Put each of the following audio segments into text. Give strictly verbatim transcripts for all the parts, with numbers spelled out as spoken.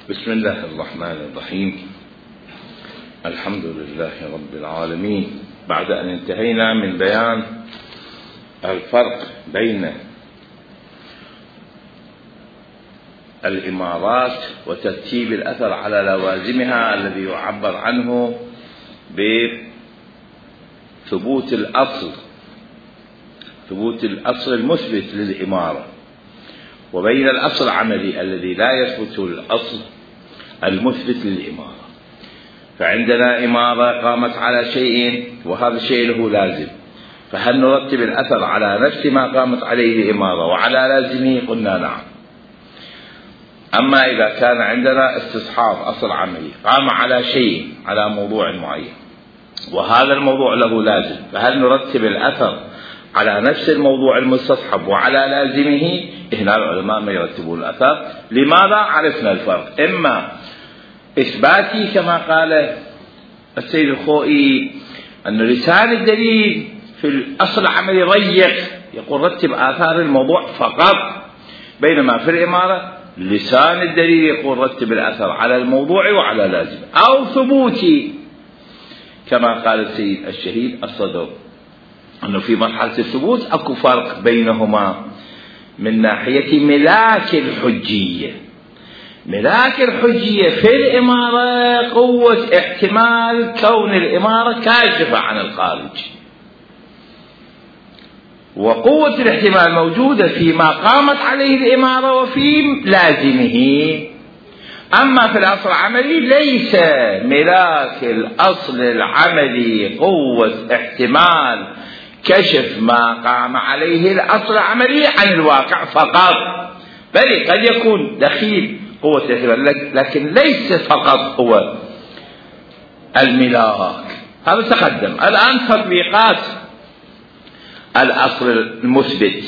بسم الله الرحمن الرحيم. الحمد لله رب العالمين. بعد أن انتهينا من بيان الفرق بين الإمارات وترتيب الأثر على لوازمها الذي يعبر عنه بثبوت الأصل ثبوت الأصل المثبت للإمارة، وبين الأصل العملي الذي لا يثبت الأصل المثبت للإمارة. فعندنا إمارة قامت على شيء وهذا الشيء له لازم، فهل نرتب الأثر على نفس ما قامت عليه الإمارة وعلى لازمه؟ قلنا نعم. أما إذا كان عندنا استصحاب أصل عملي قام على شيء على موضوع معين وهذا الموضوع له لازم، فهل نرتب الأثر على نفس الموضوع المستصحب وعلى لازمه؟ هنا العلماء ما يرتبون الأثر. لماذا؟ عرفنا الفرق، إما إثباتي كما قال السيد الخوئي أن لسان الدليل في الأصل العملي ضيق، يقول رتب آثار الموضوع فقط، بينما في الإمارة لسان الدليل يقول رتب الأثر على الموضوع وعلى لازم. أو ثبوتي كما قال السيد الشهيد الصدر أنه في مرحلة الثبوت أكو فرق بينهما من ناحية ملاك الحجية. ملاك الحجية في الإمارة قوة احتمال كون الإمارة كاشفة عن الخارج، وقوة الاحتمال موجودة فيما قامت عليه الإمارة وفي لازمه. أما في الأصل العملي ليس ملاك الأصل العملي قوة احتمال كشف ما قام عليه الأصل العملي عن الواقع فقط، بل قد يكون دخيل قوة الاحتمال، لكن ليس فقط هو الملاك. هذا تقدم. الآن تطبيقات الأصل المثبت.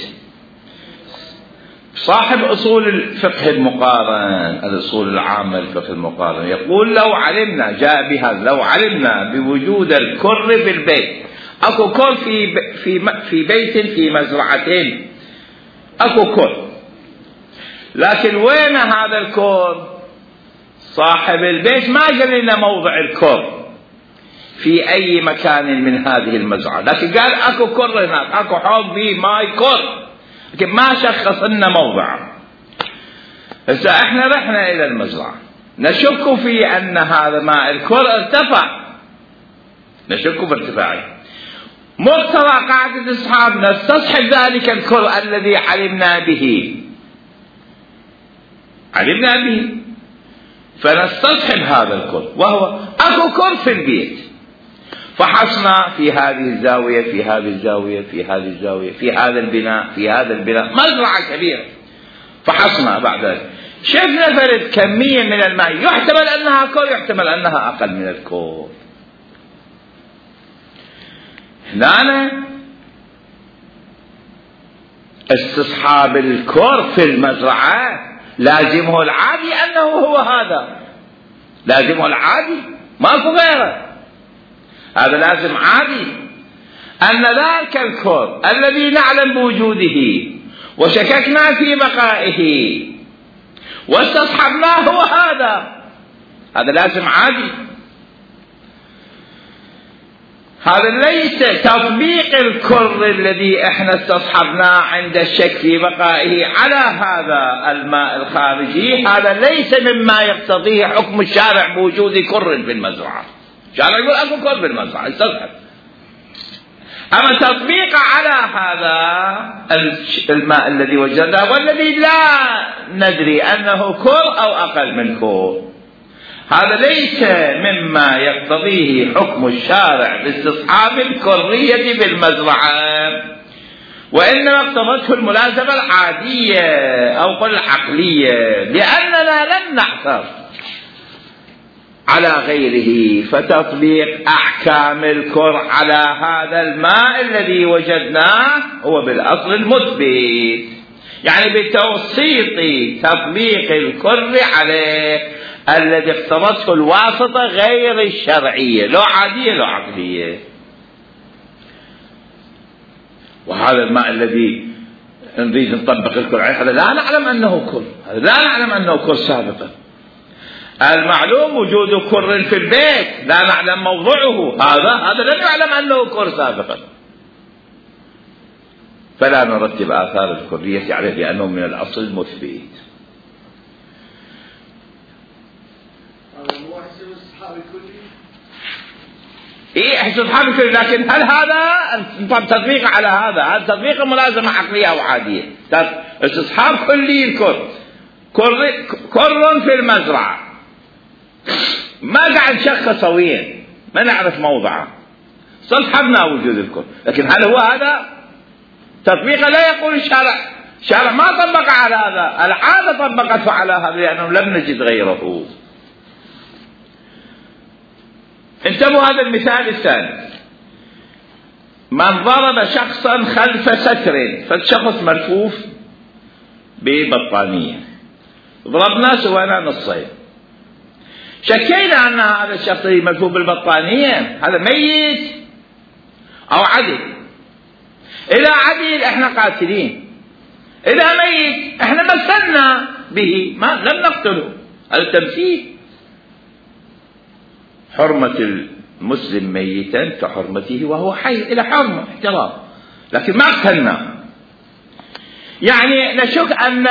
صاحب أصول الفقه المقارن، الأصول العامة للفقه المقارن، يقول لو علمنا، جاء بهذا، لو علمنا بوجود الكر في البيت، أكو كر في في في بيت في مزرعتين، أكو كر، لكن وين هذا الكر؟ صاحب البيت ما قال لنا موضع الكر في أي مكان من هذه المزرعة، لكن قال أكو كر هناك، أكو حوض به ماي كر، لكن ما شخص لنا موضعه. هسه احنا رحنا إلى المزرعة، نشك في أن هذا ماء الكر ارتفع، نشك بارتفاعه. مقتضى قاعدة أصحاب نستصحب ذلك الكر الذي علمنا به، علمنا به فنستصحب هذا الكر، وهو أكو كر في البيت. فحصنا في هذه الزاوية، في هذه الزاوية، في هذه الزاوية، في هذا البناء، في هذا البناء، مزرعة كبيرة. فحصنا بعد ذلك شفنا فرد كمية من الماء يحتمل أنها كور، يحتمل أنها أقل من الكور. هنا استصحاب الكور في المزرعة لازمه العادي أنه هو هذا، لازمه العادي ماكو غيره، هذا لازم عادي أن ذاك الكور الذي نعلم بوجوده وشككنا في بقائه واستصحبناه هو هذا، هذا لازم عادي. هذا ليس تطبيق الكر الذي احنا استصحبناه عند الشك في بقائه على هذا الماء الخارجي، هذا ليس مما يقتضيه حكم الشارع بوجود كر في المزرعة. الشارع يقول اكو كر في المزرعة استصحب. اما تطبيق على هذا الماء الذي وجدناه والذي لا ندري انه كر او اقل من كر، هذا ليس مما يقتضيه حكم الشارع باستصحاب الكرية بالمزرعة، وإنما اقتضته الملازمة العادية أو قل العقلية، لأننا لم نعثر على غيره. فتطبيق أحكام الكر على هذا الماء الذي وجدناه هو بالأصل المثبت، يعني بتوسيط تطبيق الكر عليه الذي اقتضته الواسطة غير الشرعية، لا عادية لا عقلية. وهذا الماء الذي نريد نطبق الكل عليه هذا لا نعلم أنه كل، هذا لا نعلم أنه كل سابقا، المعلوم وجود كر في البيت لا نعلم موضعه، هذا هذا لم يعلم أنه كر سابقا، فلا نرتب آثار الكرية عليه لأنه من الأصل المثبت. إيه استصحاب الكلي، لكن هل هذا تطبيق على هذا؟ هذا تطبيق ملازمة عقلية أو عادية؟ استصحاب كلي الكر، كر كر في المزرعة ما قاعد نشخص سويا، ما نعرف موضعه، استصحبنا وجود الكر، لكن هل هو هذا؟ تطبيق لا يقول الشارع، الشارع ما طبق على هذا، العادة طبقت على هذا لأنه لم نجد غيره. انتبهوا هذا المثال الثاني، من ضرب شخصا خلف ستر، فالشخص ملفوف ببطانية، ضربناه سوينا نصين، شكينا أن هذا الشخص ملفوف بالبطانية هذا ميت أو عدل. إذا عدل احنا قاتلين، إذا ميت احنا مثلنا به ما لم نقتله، هذا تمثيل. حرمة المسلم ميتا كحرمته وهو حي، إلى حرمة احترام، لكن ما قتلنا. يعني نشك أن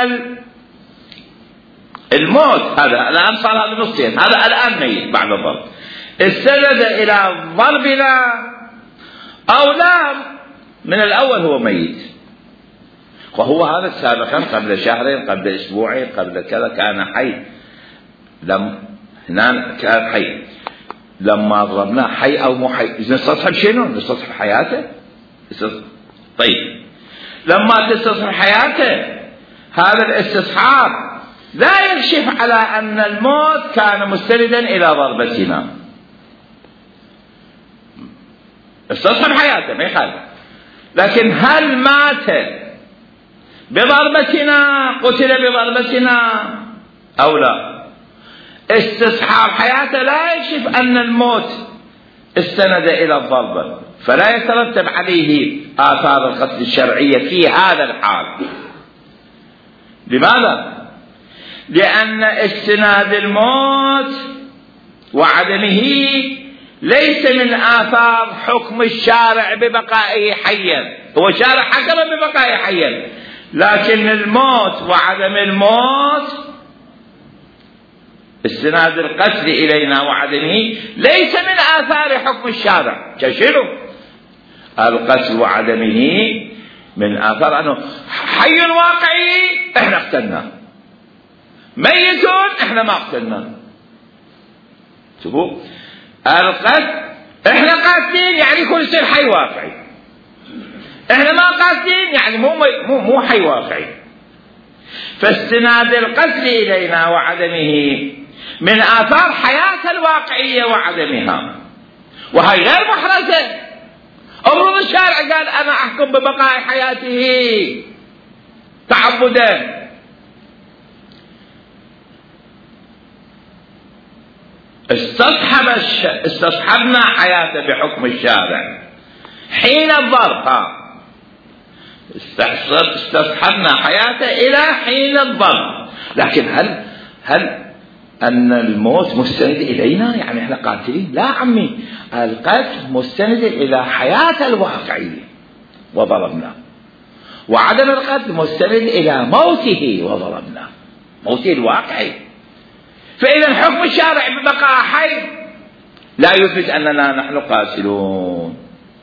الموت هذا الآن صار هذا نصين، هذا الآن ميت بعد الضرب، استند إلى ضربنا أو لا من الأول هو ميت، وهو هذا سابقا قبل شهرين قبل أسبوعين قبل كذا كان حي، لم هنا كان حي، لما ضربناه حي أو مو حي نستصحب شنو؟ نستصحب حياته. طيب لما تستصحب حياته هذا الاستصحاب لا يكشف على أن الموت كان مستندا إلى ضربتنا، استصحب حياته ما يخالف، لكن هل مات بضربتنا قتل بضربتنا أو لا؟ استصحاب حياته لا يكشف أن الموت استند إلى الضربة، فلا يترتب عليه آثار القتل الشرعية في هذا الحال. لماذا؟ لأن استناد الموت وعدمه ليس من آثار حكم الشارع ببقائه حيا، هو شارع حكم ببقائه حيا، لكن الموت وعدم الموت استناد القتل إلينا وعدمه ليس من آثار حكم الشارع. كشنو؟ القتل وعدمه من آثار أنه حي واقعي احنا قتلناه، ميت احنا ما قتلناه. شوفوا القتل احنا قاتلين يعني يكون يصير حي واقعي، احنا ما قاتلين يعني مو مو مو حي واقعي. فاستناد القتل إلينا وعدمه من آثار حياة الواقعية وعدمها، وهي غير محرزة. أمر الشارع قال أنا أحكم ببقاء حياته تعبدا، استصحب الش... استصحبنا حياته بحكم الشارع حين الضرب، استصحبنا حياته إلى حين الضرب، لكن هل هل أن الموت مستند إلينا يعني إحنا قاتلين؟ لا عمي، القتل مستند إلى حياة الواقعية وضربنا، وعدم القتل مستند إلى موته وضربنا، موته الواقعي. فإذا حكم الشارع ببقاء حي لا يثبت أننا نحن قاتلون.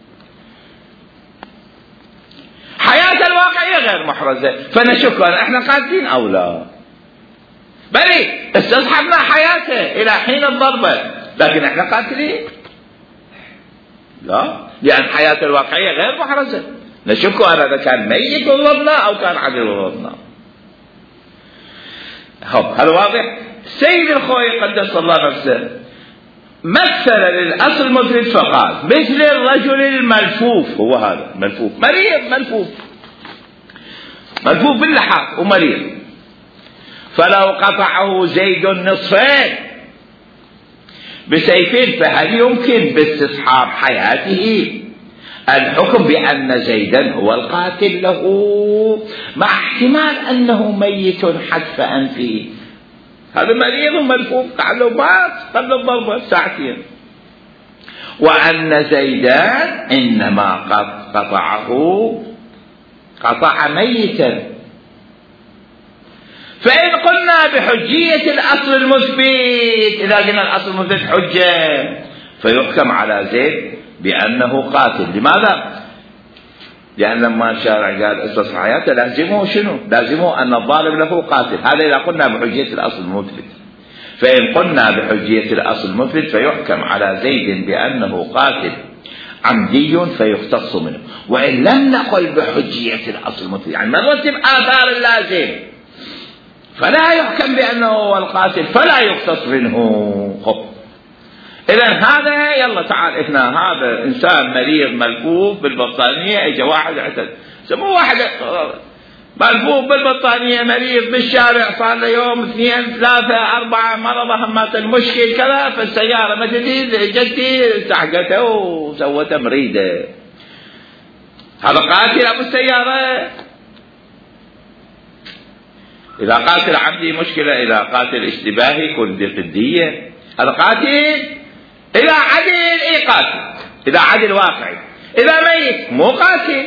حياة الواقعية غير محرزة، فنشك أن احنا قاتلين أو لا، بل استصحبنا حياته إلى حين الضربة، لكن احنا قاتلين لا، لأن حياة الواقعية غير محرزة، نشك أن هذا كان ميت وضربنا أو كان عدل وضربنا. هل واضح؟ سيد الخوي قدس الله نفسه مثل للأصل المفرد فقال مثل الرجل الملفوف، هو هذا ملفوف مريض، ملفوف ملفوف باللحاف ومريض، فلو قطعه زيد نصفين بسيفين فهل يمكن باستصحاب حياته الحكم بأن زيدا هو القاتل له، مع احتمال أنه ميت حتف أنفه؟ هذا مريض وملفوف لعله مات قبل الضربة ساعتين. وأن زيدان إنما قطعه قطع ميتا. فإن قلنا بحجية الأصل المثبت، إذا قلنا الأصل المثبت حجة، فيحكم على زيد بأنه قاتل. لماذا؟ لأن لما الشارع قال استصحى حياته لازمه شنو؟ لازمه أن الظالم له قاتل. هذا إذا قلنا بحجية الأصل المثبت. فإن قلنا بحجية الأصل المثبت فيحكم على زيد بأنه قاتل عمدي فيختص منه. وإن لم نقل بحجية الأصل المثبت، يعني نرتب آثار اللازم، فلا يحكم بأنه هو القاتل فلا يختص منه. إذن هذا يلا تعال إحنا هذا إنسان مريض ملفوف بالبطانية، إجا واحد اعتد سموه واحد ملفوف بالبطانية مريض بالشارع صار له يوم اثنين ثلاثة أربعة مرضى همات المشكل كذا، فالسيارة ما تدري جدي سحقته وسوته مريضة. هذا قاتل أبو السيارة؟ إذا قاتل عمدي مشكلة، إذا قاتل اشتباهي كل دي قدية. هذا قاتل إذا عدل إيه قاتل، إذا عدل واقعي. إذا ميت مو قاتل،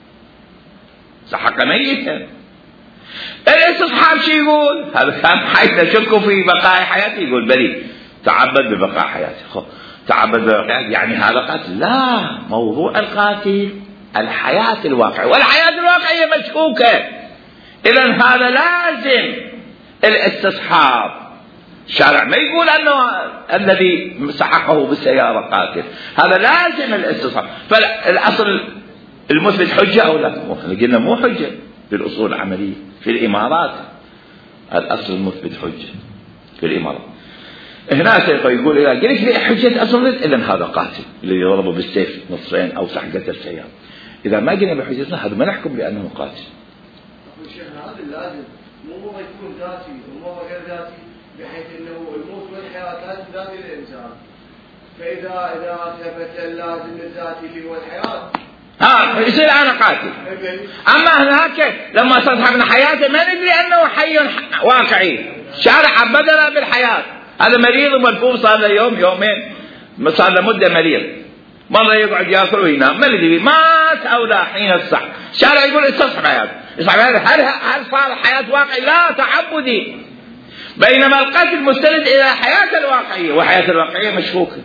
سحق ميتا. الاستصحاب شي يقول؟ هذا كان حيث نشك في بقاء حياتي يقول بلي تعبد ببقاء حياتي. خب تعبد ببقاء حياتي يعني هذا قاتل؟ لا، موضوع القاتل الحياة الواقعية، والحياة الواقعية مشكوكة. إذن هذا لازم الاستصحاب. الشارع ما يقول أنه الذي سحقه بالسيارة قاتل، هذا لازم الاستصحاب. فالأصل المثبت حجة أو لا؟ قلنا مو حجة بالأصول العملية. في الإمارات الأصل المثبت حجة في الإمارات. هنا سيقول يقول إذا قلت لي حجة أصل إذن هذا قاتل اللي يضربه بالسيف نصفين أو سحقة السيارة. إذا ما قلنا بحجة هذا ما نحكم بأنه قاتل. هذا لازم مو يكون ذاتي ومو غير ذاتي، بحيث انه الموت والحياه لازم ذاتي للانسان. فاذا اذا ثبت اللازم الذاتي اللي هو الحياه ها يصير انا قاتل. اما هناك لما استصحبنا حياته ما ندري انه حي واقعي، شارع عبدنا بالحياه. هذا مريض وملفوف صار له يوم يومين، صار له مده مريض، مره يقعد ياكل وينام، ما ندري مات او لا حين الصح. الشارع يقول استصحب حياته، هل هل صار حياه واقعي؟ لا، تعبدي. بينما القتل مستند الى حياه الواقعيه، وحياه الواقعيه مشكوكه.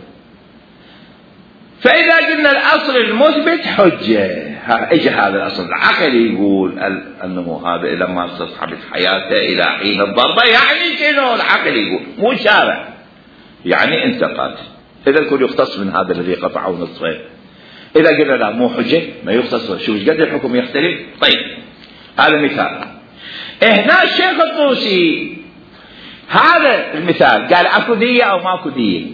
فاذا قلنا الاصل المثبت حجه، اجى هذا الاصل العقل يقول انه هذا لما استصحبت حياته الى حين الضربه، يعني شنو العقل يقول؟ مو شارع، يعني انت قاتل. اذا الكل يختص من هذا الذي قطعه نصفين. اذا قلنا لا مو حجه ما يختص، شوف قد الحكم يختلف. طيب هذا مثال. هنا الشيخ الطوسي هذا المثال قال اكو دية او ماكو دية،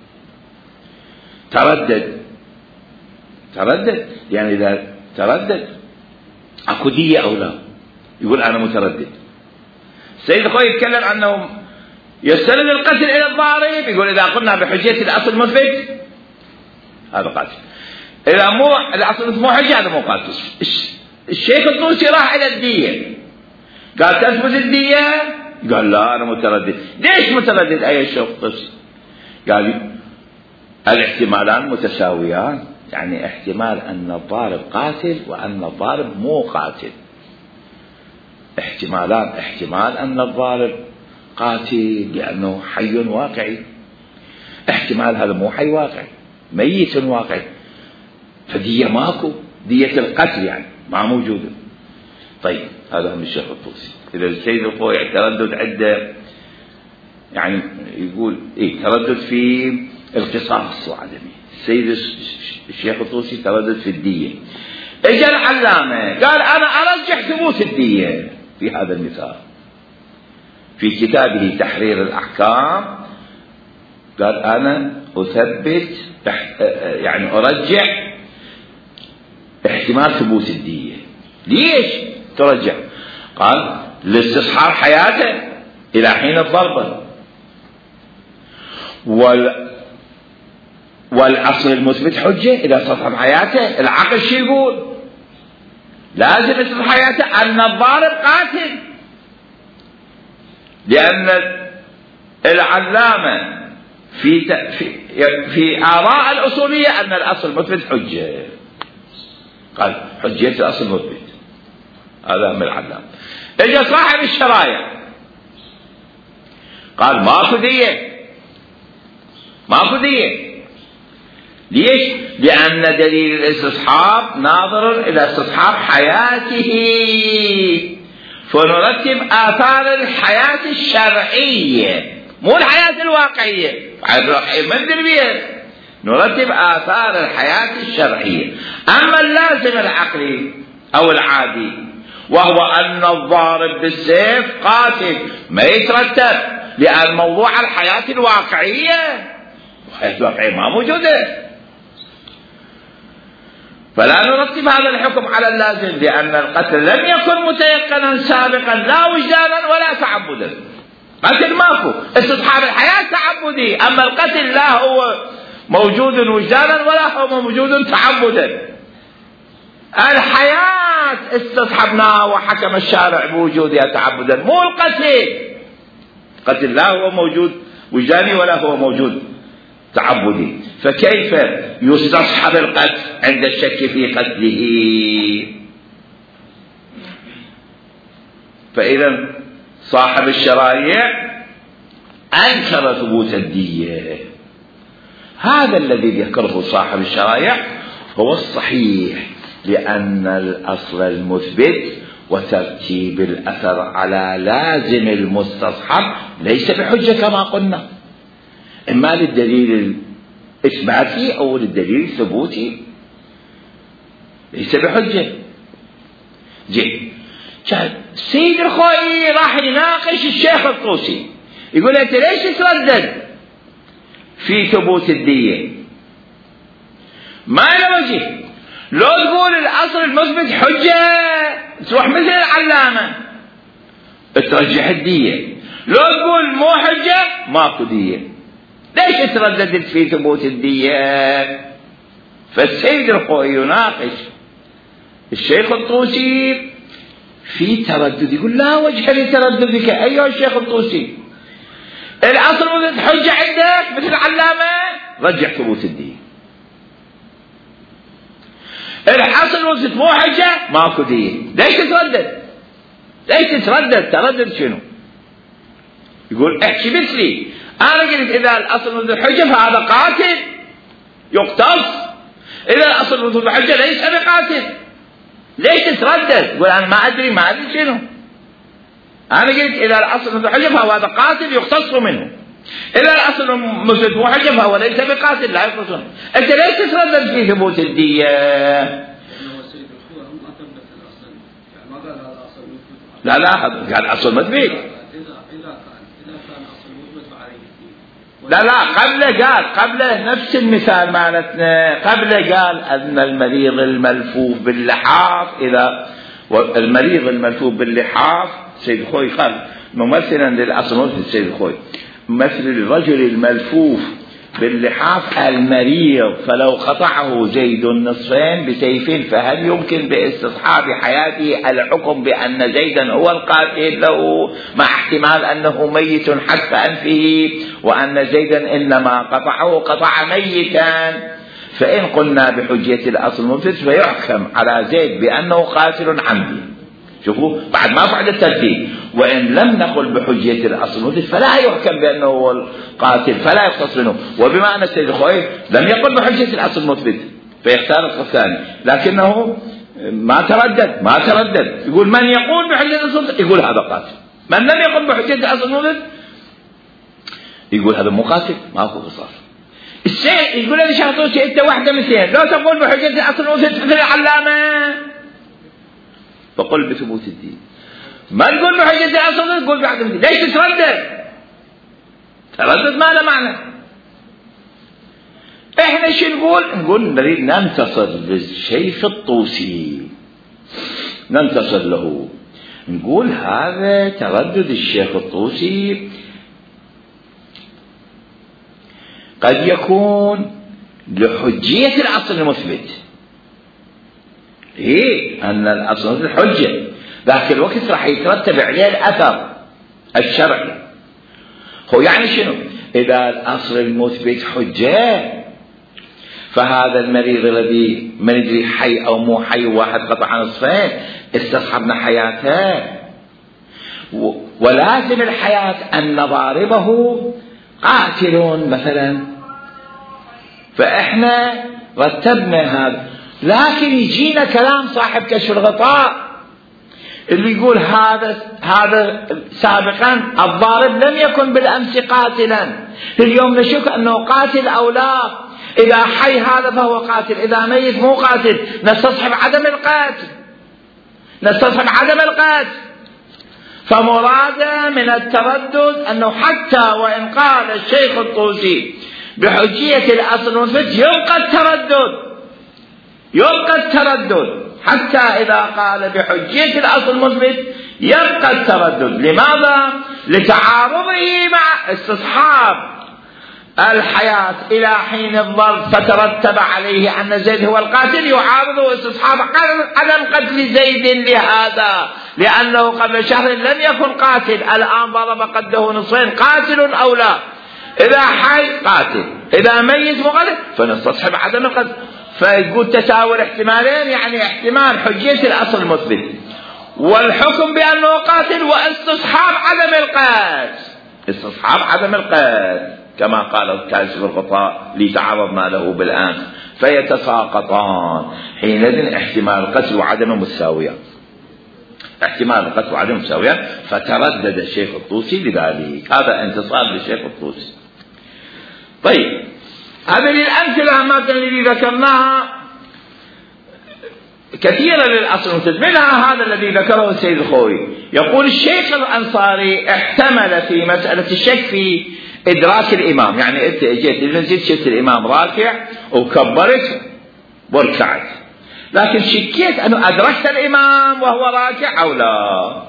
تردد تردد يعني اذا تردد اكو دية او لا، يقول انا متردد. السيد الخوي يتكلم عنه يستند القتل الى الضارب، يقول اذا قلنا بحجية الاصل المثبت هذا قاتل، اذا مو الاصل مو حجة هذا مو قاتل. الشيخ الطوسي راح الى الدية، قال تثبت الدية؟ قال لا انا متردد. ليش متردد اي الشيخ الطوسي؟ قال الاحتمالان متساويان، يعني احتمال ان الضارب قاتل وان الضارب مو قاتل، احتمالان، احتمال ان الضارب قاتل لانه حي واقعي، احتمال هذا مو حي واقعي ميت واقعي، فدية ماكو، دية القتل يعني ما موجودة. طيب هذا من الشيخ الطوسي. إذا السيد الخوي تردد عدة، يعني يقول إيه تردد في القصاص وعدمه. السيد الشيخ الطوسي تردد في الدية. اجى العلامة قال أنا أرجح ثبوت الدية في هذا المثال في كتابه تحرير الأحكام. قال أنا أثبت يعني أرجح احتمال ثبوت الدية. ليش ترجع؟ قال لاستصحاب حياته إلى حين الضربة، وال والأصل المثبت حجة إذا استصحب حياته. العقل شو يقول؟ لازم استصحب حياته أن الضارب قاتل، لأن العلامة في في في آراء الأصولية أن الأصل المثبت حجة، قال حجية الأصل المثبت، هذا من العلامة. اجى صاحب الشرايع قال ماكو دية، ماكو دية. ليش؟ لأن دليل الاستصحاب ناظر إلى استصحاب حياته، فنرتب آثار الحياة الشرعية مو الحياة الواقعية. الحياة الواقعية ما ندري بيها، نرتب آثار الحياة الشرعية. أما اللازم العقلي أو العادي وهو أن الضارب بالسيف قاتل ما يترتب، لأن موضوع الحياة الواقعية الحياة الواقعية ما موجودة، فلا نرتب هذا الحكم على اللازم، لأن القتل لم يكن متيقنا سابقا لا وجدانا ولا تعبدا. قتل ماكو، استصحاب الحياة تعبدي، أما القتل لا هو موجود وجدانا ولا هو موجود تعبدا. الحياة استصحبناها وحكم الشارع بوجودها تعبدا، مو القتل. القتل لا هو موجود وجداني ولا هو موجود تعبدي، فكيف يستصحب القتل عند الشك في قتله؟ فإذا صاحب الشرائع أنكر ثبوت الدية. هذا الذي يذكره صاحب الشرائع هو الصحيح، لأن الأصل المثبت وترتيب الأثر على لازم المستصحب ليس بحجة كما قلنا، إما للدليل الإثباتي أو للدليل الثبوتي، ليس بحجة. جي سيد الخوئي راح يناقش الشيخ الطوسي، يقول أنت ليش تردد في ثبوت الدية؟ ما له وجه. لو تقول الأصل المثبت حجة تروح مثل العلامة ترجح الدية، لو تقول مو حجة ماكو دية. ليش ترددت في ثبوت الدية؟ فالسيد الخوئي يناقش الشيخ الطوسي في تردد، يقول لا وجه لترددك أيها الشيخ الطوسي، الأصل المثبت حجة عندك مثل العلامة رجع ثبوت الدية. الحصل المثبت مو حجة ماكو دية. ليش تتردد؟ ليش تتردد؟ تردد شنو؟ يقول احكي مثلي، أنا قلت إذا الأصل المثبت حجة فهذا قاتل يقتص، إذا الأصل المثبت حجة ليس بقاتل. ليش تتردد؟ يقول أنا ما أدري ما أدري شنو. أنا قلت إذا الأصل المثبت حجة فهو هذا قاتل يقتص منه، إذا الأصل المثبت مو حجة فهو ليس بقاتل لا يقتص منه. أنت ليش تتردد في ثبوت الدية؟ لا لا قال أصل مثبت. لا لا قبله قال قبله نفس المثال مالتنا، قبله قال أن المريض الملفوف باللحاف، إذا المريض الملفوف باللحاف سيد خوي قال ممثلا للأصل مثل سيد خوي مثل الرجل الملفوف باللحاف المريض، فلو قطعه زيد نصفين بسيف فهل يمكن باستصحاب حياته الحكم بأن زيدا هو القاتل له، مع احتمال أنه ميت حتف أنفه وأن زيدا إنما قطعه قطع ميتا؟ فإن قلنا بحجية الأصل المثبت فيحكم على زيد بأنه قاتل عمدي. شوفوا بعد ما فعل الترتيب، وإن لم نقل بحجية الأصل المثبت فلا يحكم بأنه هو القاتل فلا يقتص منه. وبما أن السيد الخوئي لم يقل بحجية الأصل المثبت فيختار القسم الثاني، لكنه ما تردد ما تردد يقول من يقول بحجية الأصل المثبت يقول هذا قاتل، من لم يقل بحجية الأصل المثبت يقول هذا مو قاتل ما هو قصاص. الشيء يقول لي شخص شيء أنت واحدة مثلين، لو تقول بحجية الأصل المثبت مثل العلامة فقل بثبوت الدين، ما تقول بحجة الأصل تقول بعد الدين. ليش تتردد؟ تردد ما له معنى. احنا شو نقول؟ نقول نريد ننتصر للشيخ الطوسي، ننتصر له، نقول هذا تردد الشيخ الطوسي قد يكون لحجية الأصل المثبت، إيه أن الأصل الحجة، ذاك الوقت راح يترتب عليه الأثر الشرعي. هو يعني شنو؟ إذا الأصل المثبت حجة، فهذا المريض الذي ما ندري حي أو مو حي، واحد قطع نصفين، استصحبنا حياته، ولازم الحياة أن ضاربه قاتل مثلا، فإحنا رتبنا هذا. لكن يجينا كلام صاحب كشف الغطاء اللي يقول هذا هذا سابقا الضارب لم يكن بالأمس قاتلا، اليوم نشك أنه قاتل أو لا، إذا حي هذا فهو قاتل، إذا ميت مو قاتل، نستصحب عدم القاتل، نستصحب عدم القاتل. فمراد من التردد أنه حتى وإن قال الشيخ الطوسي بحجية الأصل المثبت يبقى التردد، يبقى التردد حتى إذا قال بحجية الأصل المثبت يبقى التردد. لماذا؟ لتعارضه مع استصحاب الحياة إلى حين الضرب فترتب عليه أن زيد هو القاتل، يعارض استصحاب عدم قتل زيد لهذا، لأنه قبل شهر لم يكن قاتل، الآن ضرب قده نصفين، قاتل أو لا؟ إذا حي قاتل، إذا ميت مقتل، فنستصحب عدم القتل. فيقول تساوي احتمالين، يعني احتمال حجية الأصل المثبت والحكم بأنه قاتل، واستصحاب عدم القتل، استصحاب عدم القتل كما قال كاشف الغطاء اللي تعرضنا له بالآن، فيتساقطان حينئذ احتمال القتل وعدمه مساويان، احتمال القتل وعدمه مساويان. فتردد الشيخ الطوسي لذلك، هذا انتصار للشيخ الطوسي. طيب، هذه الأمثلة مثلا اللي ذكرناها كثيرا للأصل المثبت، منها هذا الذي ذكره السيد الخوي، يقول الشيخ الأنصاري احتمل في مسألة الشك في إدراك الإمام، يعني أنت جيت المسجد شفت الإمام راكع وكبرت وركعت، لكن شكيت أنه أدركت الإمام وهو راكع أو لا.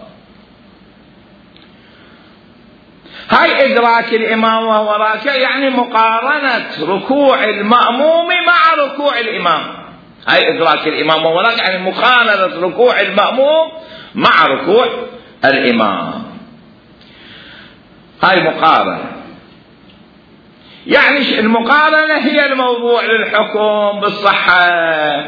هاي إدراك الإمام وهو راكع يعني مقارنة ركوع المأموم مع ركوع الإمام، هاي إدراك الإمام وهو راكع يعني مقارنة ركوع المأموم مع ركوع الإمام، هاي مقارنة. يعني المقارنة هي الموضوع للحكم بالصحة،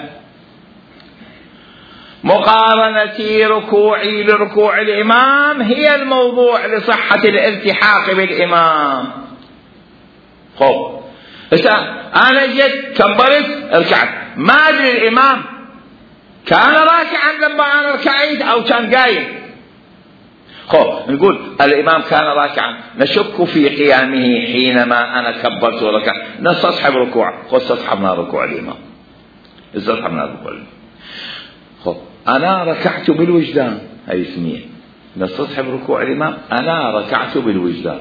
مقارنتي ركوعي لركوع الإمام هي الموضوع لصحة الالتحاق بالإمام. خب أنا جيت كبرت ركعت، ما أدري الإمام كان راكعا لما أنا ركعت أو كان قايم. خب نقول الإمام كان راكعا، نشك في قيامه حينما أنا كبرت وركعت، نستصحب ركوع، خب استصحبنا ركوع الإمام، استصحبنا ركوع الإمام. خب أنا ركعت بالوجدان، هاي اسميه نستصحب ركوع الإمام، أنا ركعت بالوجدان.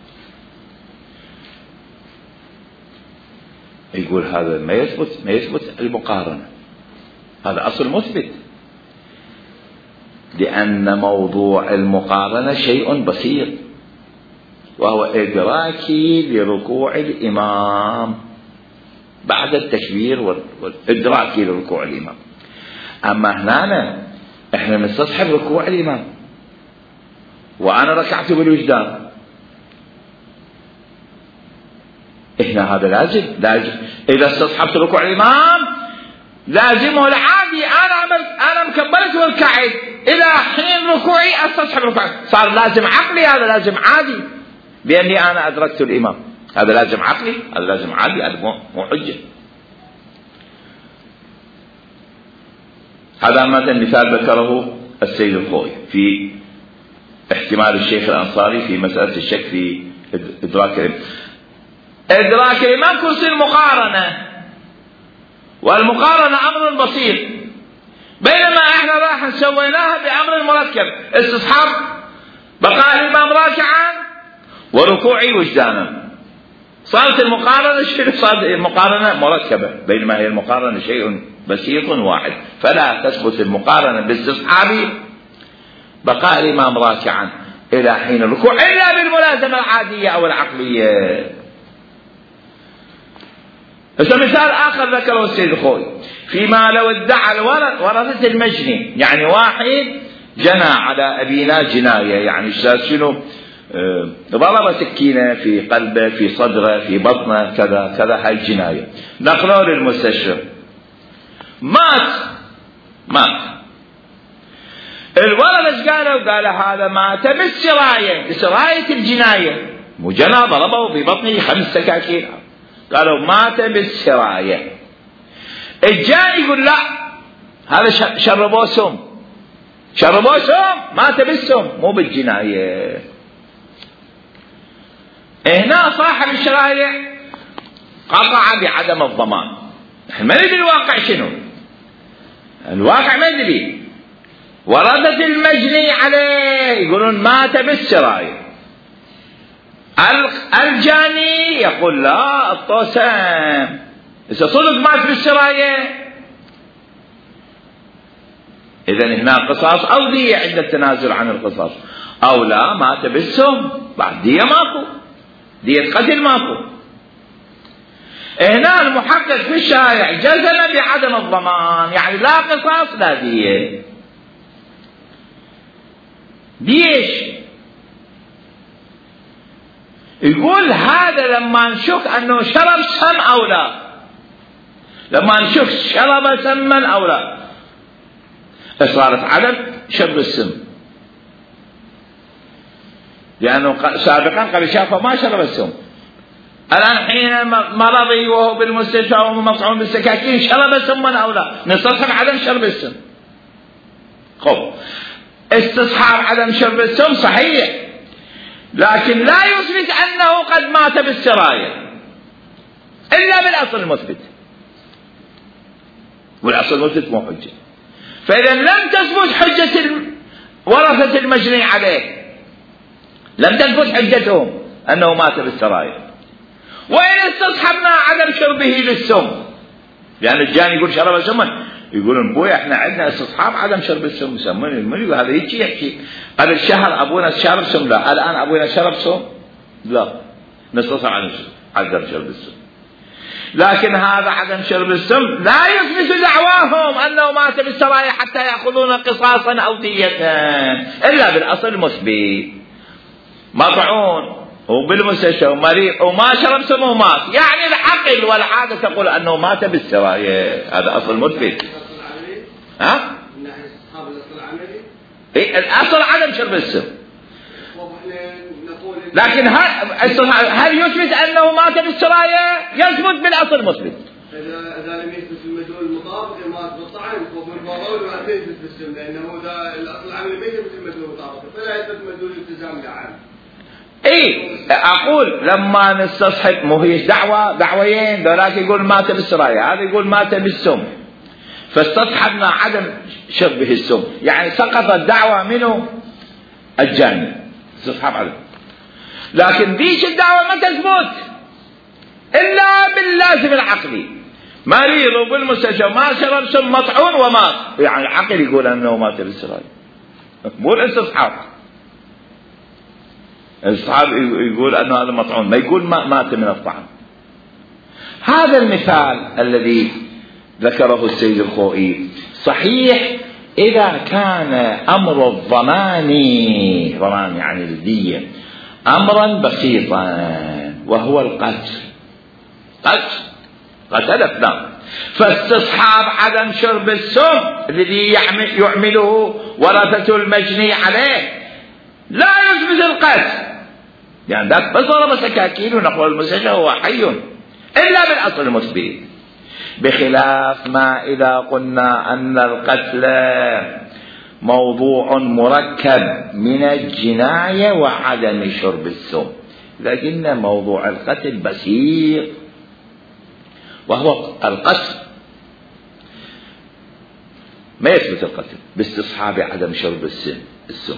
يقول هذا ما يثبت، ما يثبت المقارنة، هذا أصل مثبت، لأن موضوع المقارنة شيء بسيط، وهو إدراكي لركوع الإمام بعد التكبير والإدراكي لركوع الإمام. أما هنا إحنا نستصحب ركوع الإمام وأنا ركعت بالوجدان، إحنا هذا لازم لازم إذا استصحبت ركوع الإمام لازمه العادي، أنا أنا مكبرت وركعت إلى حين ركوعي استصحب ركوعي، صار لازم عقلي، هذا لازم عادي لأني أنا أدركت الإمام، هذا لازم عقلي، هذا لازم عادي، هذا مو حجة. هذا مثلا مثال ذكره السيد الخوي في احتمال الشيخ الأنصاري في مسألة الشك في إدراك الإمام. إدراك الإمام كرسي المقارنة، والمقارنة أمر بسيط، بينما احنا راح سويناها بأمر مركب، استصحاب بقاء الإمام راكعا وركوعي وجدانا، صارت المقارنة شيء، صارت المقارنة مركبة، بينما هي المقارنة شيء بسيط واحد، فلا تثبت المقارنة باستصحاب بقاء الإمام راكعا إلى حين الركوع إلا بالملازمة العادية أو العقلية. مثال آخر ذكره السيد الخوي فيما لو ادعى الورث ورثة المجني، يعني واحد جنى على أبينا جناية، يعني شنو ضرب سكينة في قلبه، في صدره، في بطنه، كذا كذا، هاي الجناية. نقلوه للمستشفى، مات مات. الولد ايش قالوا؟ قال هذا مات بالسراية، بسراية الجناية، مو جنى ضربه في بطنه خمس سكاكين، قالوا مات بالسراية. الجاي يقول لا، هذا شربوه سم، شربوه سم، مات بالسم مو بالجناية. هنا صاحب الشرايع قطع بعدم الضمان. نحن ما ندري الواقع شنو، الواقع ما ندري. وردت المجني عليه يقولون مات بالسراية، الجاني يقول لا الطوسان، إذا صدق مات بالسراية إذن هنا قصاص أو دية عند التنازل عن القصاص، أو لا مات بالسم، بعد دية ماكو، دية قتل ماكو. هنا المحقق في الشارع جزم بعدم الضمان، يعني لا قصاص لا دية. ليش؟ يقول هذا لما نشك أنه شرب سم أو لا، لما نشك شرب سما أو لا، صارت عدم شرب السم، لأنه سابقا قبل شافه ما شرب السم. الآن حين مرضي وهو بالمستشفى ومطعون بالسكاكين شرب سما أو لا، نستصحب عدم شرب السم. خب استصحاب عدم شرب السم صحيح، لكن لا يثبت أنه قد مات بالسراية إلا بالأصل المثبت، والأصل المثبت مو حجة. فإذا لم تثبت حجة ورثة المجني عليه، لم تثبت حجتهم أنه مات بالسراية. وإن استصحبنا عدم شربه للسم، لأن الجاني يقول شرب سما، يقولون بويا احنا عندنا استصحاب عدم شرب السم، سموني الملك هذا يجي يحكي قبل الشهر ابونا شرب سم، لا الان ابونا شرب سم، لا نستصحب عدم شرب السم. لكن هذا عدم شرب السم لا يثبت دعواهم انه مات بالسراية حتى ياخذون قصاصا او دية، الا بالاصل المثبت، مطعون وبالمستشفى ومريض وما شرب سم ومات، يعني العقل والعادة تقول انه مات بالسراية، هذا اصل مثبت. ها؟ من ناحية أصحاب الأصل العملي؟ إيه الأصل عدم شرب السم. لكن هل هل يثبت أنه مات بالسراية؟ يثبت بالأصل المثبت. إذا إذا لم يثبت المدلول المطابق مات بالطعن وبالبغول ولا يثبت بالسم، لأنه ذا الأصل العملي ما يثبت المدلول المطابق، فلا يثبت مدلول الالتزام بالعام. إيه أقول لما نستصحب، مو هي دعوة دعويين، ذولاك يقول مات بالسراية، هذا يقول مات بالسم، فاستصحبنا عدم شربه السم، يعني سقطت الدعوة منه الجاني، استصحاب عدم. لكن ديش الدعوة ما تثبت إلا باللازم العقلي، مريض وبالمستشفى ما شرب سم مطعون ومات، يعني العقل يقول أنه مات بالسراية، مو الاستصحاب. الاستصحاب يقول أنه هذا مطعون، ما يقول ما مات من الطعن. هذا المثال الذي ذكره السيد الخوئي صحيح إذا كان أمر الضمان، ضمان يعني الدية، أمرا بسيطا وهو القتل، قتل قتل اثنان، فاستصحاب عدم شرب السم الذي يعمله ورثة المجني عليه لا يثبت القتل، يعني ذاك بس ضرب سكاكين ونقل المستشفى هو حي، إلا بالأصل المثبت. بخلاف ما إذا قلنا أن القتل موضوع مركب من الجناية وعدم شرب السم، لكن موضوع القتل بسيط، وهو القتل ما يثبت القتل باستصحاب عدم شرب السم السم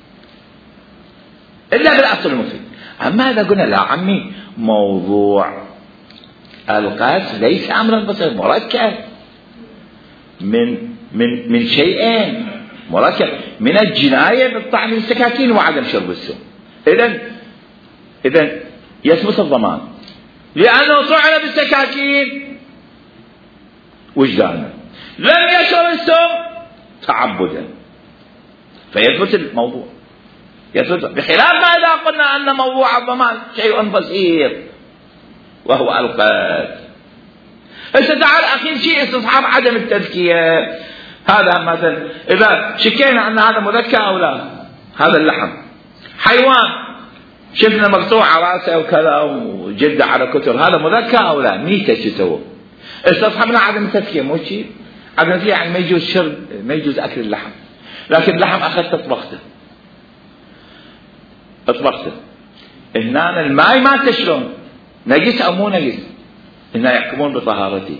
إلا بالأصل المفيد. أما إذا قلنا لا عمي موضوع القتل ليس أمرا بسيطا، مركب من من من شيئين، مركب من الجناية بالطعن بالسكاكين وعدم شرب السم، إذن إذن يثبت الضمان لأنه طعن بالسكاكين وجدانا، لم يشرب السم تعبدا، فيثبت الموضوع. بخلاف ما إذا قلنا أن موضوع الضمان شيء بسيط وهو القتل. هسه تعال أخير شيء استصحاب عدم التذكية. هذا مثلا إذا شكينا أن هذا مذكى أو لا، هذا اللحم حيوان شفنا مقطوع راسه وكذا وجلده على كتر، هذا مذكى أو لا؟ ميتة شو سوى؟ استصحبنا عدم التذكية مو شيء. عدم التذكية يعني ما يجوز شرب، ما يجوز أكل اللحم، لكن اللحم أخذت اطبخته اطبخته هنا الماء ما تشلون نجس أو مو نجس، هنا يحكمون بطهارته.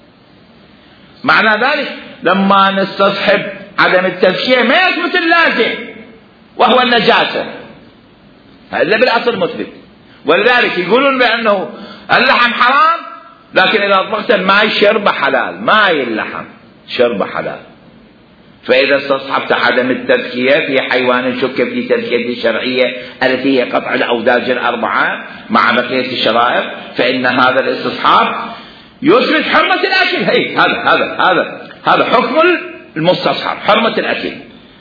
معنى ذلك لما نستصحب عدم التذكية ما يثبت اللازم وهو النجاسة، هذا بالأصل مثبت. ولذلك يقولون بأنه اللحم حرام، لكن إذا أطبقت الماء شرب حلال، ماء اللحم شرب حلال. فإذا استصحبت عدم التذكية في حيوان شك في تذكية الشرعية التي هي قطع الأوداج الأربعة مع بقية الشرائط، فإن هذا الاستصحاب يثبت حرمة الأكل. هي هذا هذا هذا هذا حكم المستصحب، حرمة الأكل.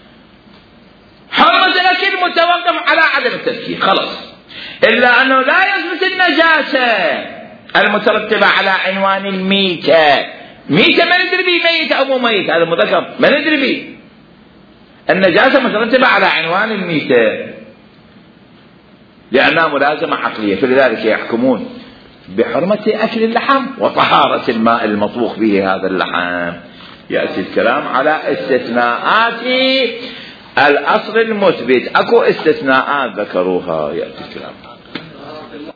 حرمة الأكل متوقف على عدم التذكية خلاص، إلا أنه لا يثبت النجاسة المترتبة على عنوان الميتة. ميتة ما ندري بيه ميت أو مو ميت، هذا مذكر ما ندري بيه. النجاسة مترتبة على عنوان الميتة لأنها ملازمة عقلية، فلذلك يحكمون بحرمة أكل اللحم وطهارة الماء المطبوخ به هذا اللحم. يأتي الكلام على استثناءات الأصل المثبت، أكو استثناءات ذكروها، يأتي الكلام.